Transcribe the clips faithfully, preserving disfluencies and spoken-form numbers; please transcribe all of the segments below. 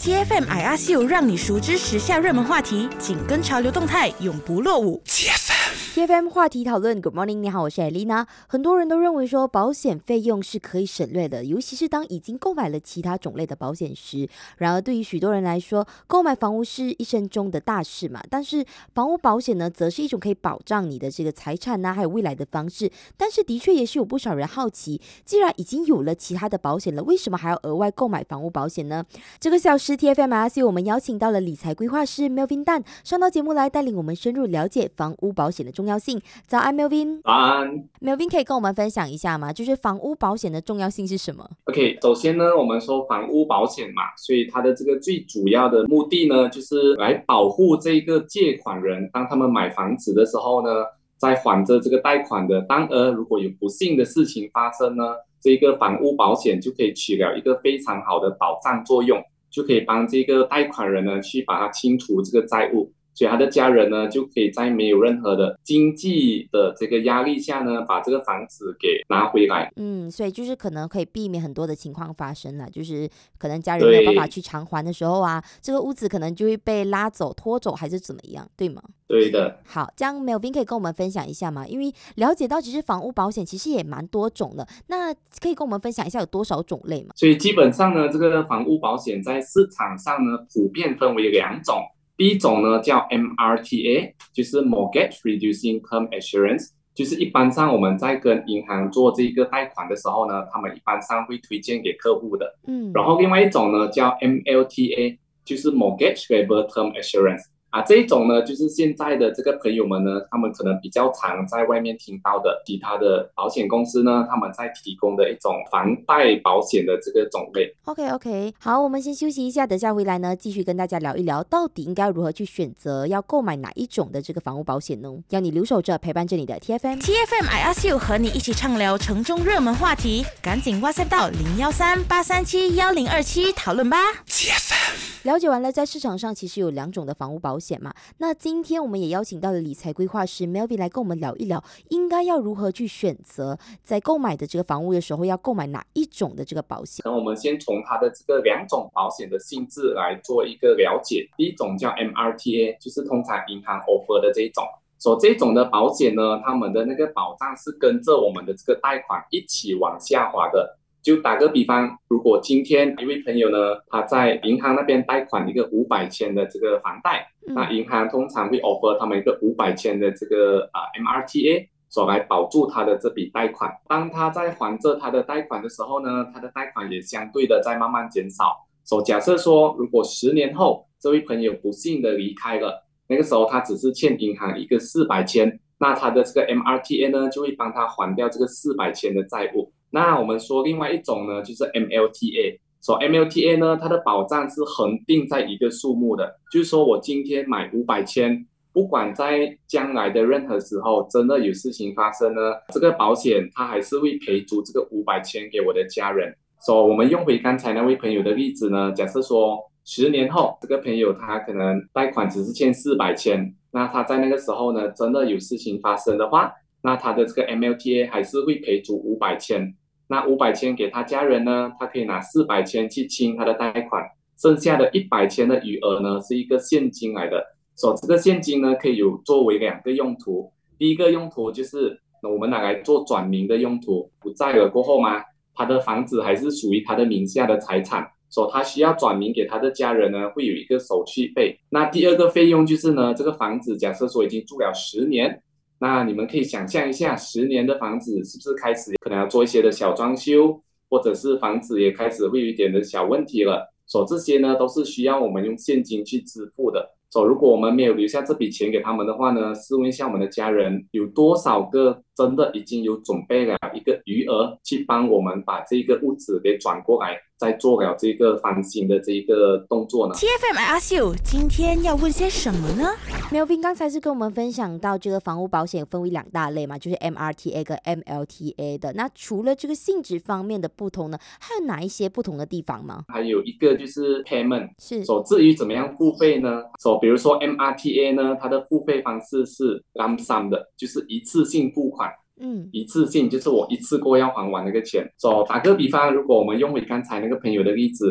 T F M I R C 让你熟知时下热门话题，紧跟潮流动态，永不落伍。T F M T F M 话题讨论 Good morning， 你好，我是艾丽娜。很多人都认为说保险费用是可以省略的，尤其是当已经购买了其他种类的保险时。然而对于许多人来说，购买房屋是一生中的大事嘛，但是房屋保险呢，则是一种可以保障你的这个财产啊，还有未来的方式。但是的确也是有不少人好奇，既然已经有了其他的保险了，为什么还要额外购买房屋保险呢？这个小时 T F M I R C 我们邀请到了理财规划师 Melvin Tan 上到节目来，带领我们深入了解房屋保险的重要性。早安 Melvin。 早安 Melvin 可以跟我们分享一下吗？就是房屋保险的重要性是什么？ OK， 首先呢，我们说房屋保险嘛，所以它的这个最主要的目的呢，就是来保护这个借款人，当他们买房子的时候呢，在还着这个贷款的当儿，如果有不幸的事情发生呢，这个房屋保险就可以起了一个非常好的保障作用，就可以帮这个贷款人呢去把它清除这个债务，所以他的家人呢就可以在没有任何的经济的这个压力下呢，把这个房子给拿回来。 嗯，所以就是可能可以避免很多的情况发生了，就是可能家人没有办法去偿还的时候啊，这个屋子可能就会被拉走、拖走还是怎么样，对吗？ 对的。 好，这样 Melvin 可以跟我们分享一下吗？因为了解到其实房屋保险其实也蛮多种的，那可以跟我们分享一下有多少种类吗？ 所以基本上呢，这个房屋保险在市场上呢普遍分为两种。第一种呢叫 M R T A， 就是 Mortgage Reducing Term Assurance， 就是一般上我们在跟银行做这个贷款的时候呢，他们一般上会推荐给客户的。嗯，然后另外一种呢叫 M L T A， 就是 Mortgage Labor Term Assurance。啊，这一种呢，就是现在的这个朋友们呢，他们可能比较常在外面听到的其他的保险公司呢，他们在提供的一种房贷保险的这个种类。 OK OK， 好，我们先休息一下，等下回来呢，继续跟大家聊一聊，到底应该如何去选择要购买哪一种的这个房屋保险呢？要你留守着陪伴着你的 T F M T F M I R C 和你一起畅聊城中热门话题，赶紧 WhatsApp 到零幺三八三七幺零二七讨论吧。T F M 了解完了，在市场上其实有两种的房屋保险嘛。那今天我们也邀请到了理财规划师 Melvin 来跟我们聊一聊，应该要如何去选择在购买的这个房屋的时候要购买哪一种的这个保险。 那我们先从它的这个两种保险的性质来做一个了解。第一种叫 M R T A， 就是通常银行 offer 的这一种。所以这种的保险呢，他们的那个保障是跟着我们的这个贷款一起往下滑的。就打个比方，如果今天一位朋友呢，他在银行那边贷款一个五百千的这个房贷，嗯、那银行通常会 offer 他们一个五百千的这个、呃、M R T A， 所来保住他的这笔贷款。当他在还着他的贷款的时候呢，他的贷款也相对的在慢慢减少。所以假设说，如果十年后这位朋友不幸的离开了，那个时候他只是欠银行一个四百千，那他的这个 M R T A 呢，就会帮他还掉这个四百千的债务。那我们说另外一种呢，就是 M L T A。所以 M L T A 呢，它的保障是恒定在一个数目的，就是说我今天买五百千，不管在将来的任何时候真的有事情发生呢，这个保险它还是会赔足这个五百千给我的家人。所以我们用回刚才那位朋友的例子呢，假设说十年后这个朋友他可能贷款只是欠四百千，那他在那个时候呢，真的有事情发生的话，那他的这个 M L T A 还是会赔足五百千。那五百千给他家人呢，他可以拿四百千去清他的贷款，剩下的一百千的余额呢是一个现金来的。所以这个现金呢可以有作为两个用途。第一个用途就是我们拿来做转名的用途，不在了过后嘛，他的房子还是属于他的名下的财产，所以他需要转名给他的家人呢，会有一个手续费。那第二个费用就是呢，这个房子假设说已经住了十年。那你们可以想象一下，十年的房子是不是开始可能要做一些的小装修，或者是房子也开始会有一点的小问题了。所以这些呢都是需要我们用现金去支付的。所以如果我们没有留下这笔钱给他们的话呢，试问一下我们的家人有多少个真的已经有准备了一个余额去帮我们把这个屋子给转过来，再做了这个翻新的这个动作呢？ T F M I R C 今天要问些什么呢？ Melvin 刚才是跟我们分享到这个房屋保险分为两大类嘛，就是 M R T A 跟 M L T A 的。那除了这个性质方面的不同呢，还有哪一些不同的地方吗？ 还有一个就是 payment， 是。 所至于怎么样付费呢？所比如说 M R T A 呢，它的付费方式是 lump sum 的，就是一次性付款。嗯，一次性就是我一次过要还完那个钱。所、so, 打个比方，如果我们用回刚才那个朋友的例子，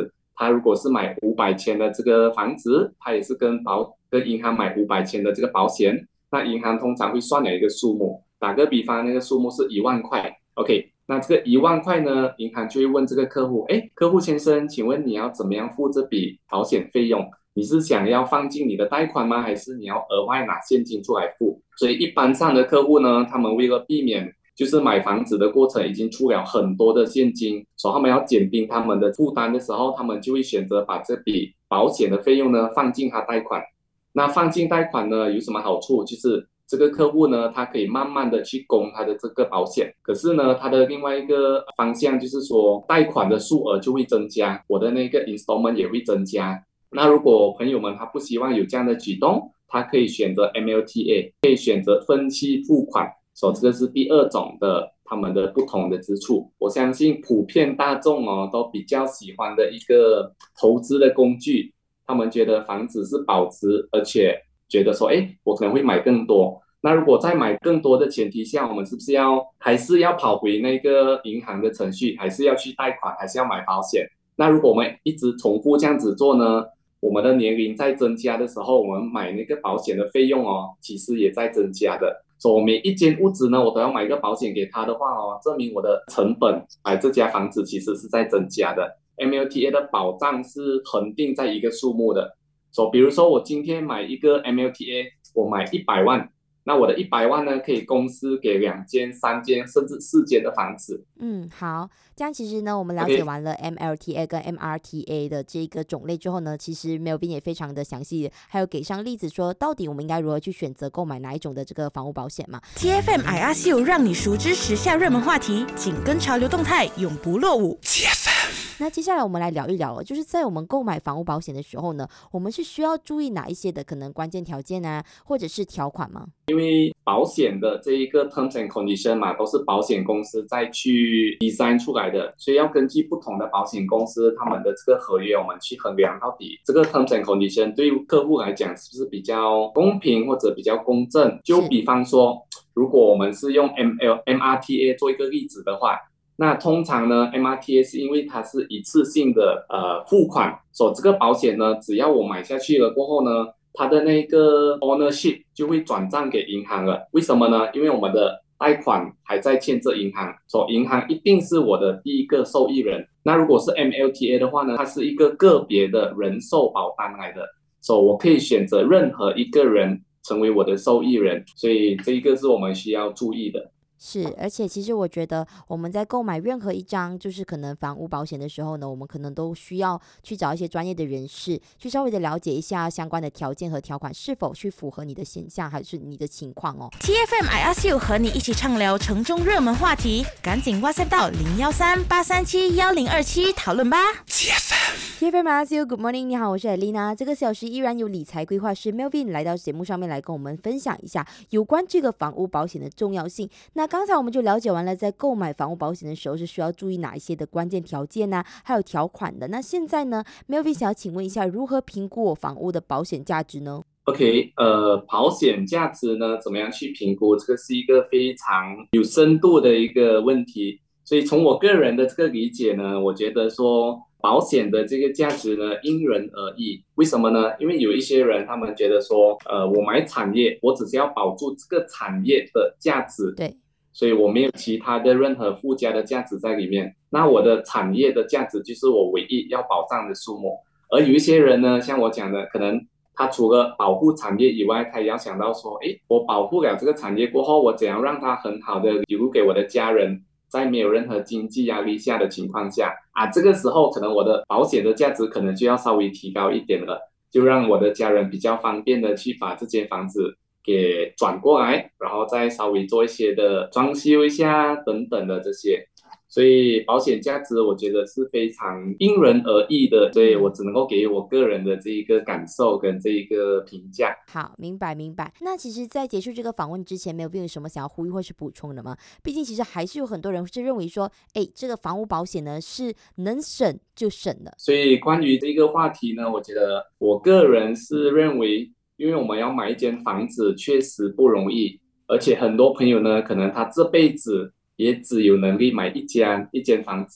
他如果是买五百千的这个房子，他也是跟保跟银行买五百千的这个保险，那银行通常会算了一个数目，打个比方，那个数目是一万块 ，OK， 那这个一万块呢，银行就会问这个客户，哎，客户先生，请问你要怎么样付这笔保险费用？你是想要放进你的贷款吗？还是你要额外拿现金出来付？所以一般上的客户呢，他们为了避免就是买房子的过程已经出了很多的现金，所以他们要减轻他们的负担的时候，他们就会选择把这笔保险的费用呢放进他贷款。那放进贷款呢有什么好处？就是这个客户呢，他可以慢慢的去供他的这个保险，可是呢，他的另外一个方向就是说，贷款的数额就会增加，我的那个 installment 也会增加。那如果朋友们他不希望有这样的举动，他可以选择 M L T A， 可以选择分期付款，所以这个是第二种的他们的不同的之处。我相信普遍大众哦都比较喜欢的一个投资的工具，他们觉得房子是保值，而且觉得说，哎，我可能会买更多。那如果在买更多的前提下，我们是不是要还是要跑回那个银行的程序，还是要去贷款，还是要买保险？那如果我们一直重复这样子做呢，我们的年龄在增加的时候，我们买那个保险的费用哦，其实也在增加的。所以我每一间屋子呢，我都要买一个保险给他的话哦，证明我的成本买这家房子其实是在增加的。M L T A 的保障是恒定在一个数目的，所以比如说我今天买一个 M L T A， 我买一百万。那我的一百万呢，可以公司给两间、三间甚至四间的房子。 嗯，好，这样其实呢，我们了解完了 M L T A 跟 M R T A 的这个种类之后呢，其实 Melvin 也非常的详细，还有给上例子说，到底我们应该如何去选择购买哪一种的这个房屋保险嘛。 T F M I R C 让你熟知时下热门话题，紧跟潮流动态，永不落伍。T F M。 那接下来我们来聊一聊，就是在我们购买房屋保险的时候呢，我们是需要注意哪一些的可能关键条件啊，或者是条款吗？ 因为保险的这一个 terms and condition 嘛，都是保险公司再去 design 出来的，所以要根据不同的保险公司他们的这个合约，我们去衡量到底这个 terms and condition 对客户来讲是不是比较公平或者比较公正。就比方说，如果我们是用 M L M R T A 做一个例子的话，那通常呢 M R T A 是因为它是一次性的呃付款，所以这个保险呢，只要我买下去了过后呢，它的那个 ownership 就会转账给银行了。为什么呢？因为我们的贷款还在欠着银行，所以银行一定是我的第一个受益人。那如果是 M L T A 的话呢，它是一个个别的人寿保单来的，所以我可以选择任何一个人成为我的受益人，所以这一个是我们需要注意的。 是，而且其实我觉得我们在购买任何一张就是可能房屋保险的时候呢，我们可能都需要去找一些专业的人士，去稍微的了解一下相关的条件和条款是否去符合你的现象还是你的情况哦。 T F M I R C 和你一起畅聊城中热门话题，赶紧 WhatsApp 到零幺三八三七幺零二七讨论吧。T F M，T F M I R C，Good morning， 你好，我是艾丽娜。这个小时依然有理财规划师 Melvin 来到节目上面来跟我们分享一下有关这个房屋保险的重要性。那刚才我们就了解完了，在购买房屋保险的时候是需要注意哪一些的关键条件啊，还有条款的。那现在呢 ，Melvin 想要请问一下，如何评估我房屋的保险价值呢 ？OK， 呃，保险价值呢，怎么样去评估？这个是一个非常有深度的一个问题。所以从我个人的这个理解呢，我觉得说保险的这个价值呢，因人而异。为什么呢？因为有一些人他们觉得说，呃，我买产业，我只是要保住这个产业的价值， 对， 所以我没有其他的任何附加的价值在里面。那我的产业的价值就是我唯一要保障的数目。而有一些人呢，像我讲的，可能他除了保护产业以外，他也要想到说，诶，我保护了这个产业过后，我怎样让它很好的留给我的家人，在没有任何经济压力下的情况下啊，这个时候可能我的保险的价值可能就要稍微提高一点了，就让我的家人比较方便的去把这间房子给转过来，然后再稍微做一些的装修一下等等的这些。所以保险价值我觉得是非常因人而异的，所以我只能够给我个人的这一个感受跟这一个评价。 好，明白明白。那其实在结束这个访问之前，没有有什么想要呼吁或是补充的吗？毕竟其实还是有很多人是认为说，哎，这个房屋保险呢是能省就省的。 所以关于这个话题呢，我觉得我个人是认为，因为我们要买一间房子确实不容易，而且很多朋友呢，可能他这辈子也只有能力买一间一间房子，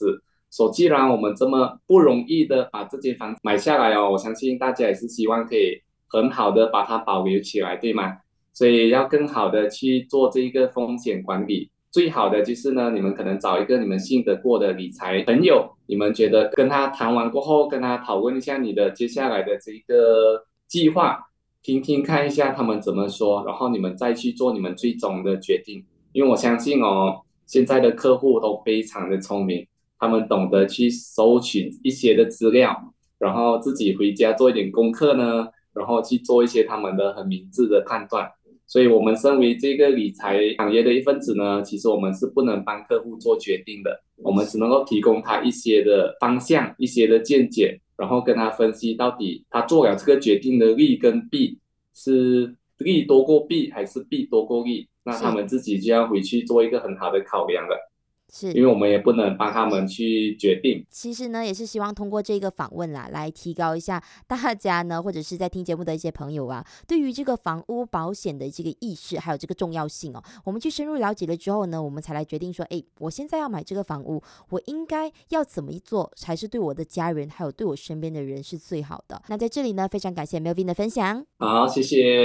所以既然我们这么不容易的把这间房子买下来哦，我相信大家也是希望可以很好的把它保留起来，对吗？所以要更好的去做这个风险管理。最好的就是呢，你们可能找一个你们信得过的理财朋友，你们觉得跟他谈完过后，跟他讨论一下你的接下来的这个计划，听听看一下他们怎么说，然后你们再去做你们最终的决定。因为我相信哦，现在的客户都非常的聪明，他们懂得去搜取一些的资料，然后自己回家做一点功课呢，然后去做一些他们的很明智的判断。所以我们身为这个理财行业的一份子呢，其实我们是不能帮客户做决定的，我们只能够提供他一些的方向、一些的见解，然后跟他分析到底他做了这个决定的利跟弊，是利多过弊还是弊多过利，那他们自己就要回去做一个很好的考量了。 是， 因为我们也不能帮他们去决定。 其实呢，也是希望通过这个访问啦，来提高一下大家呢，或者是在听节目的一些朋友啊，对于这个房屋保险的这个意识，还有这个重要性哦。我们去深入了解了之后呢，我们才来决定说，哎，我现在要买这个房屋，我应该要怎么做，才是对我的家人，还有对我身边的人是最好的。那在这里呢，非常感谢 Melvin 的分享。 好，谢谢。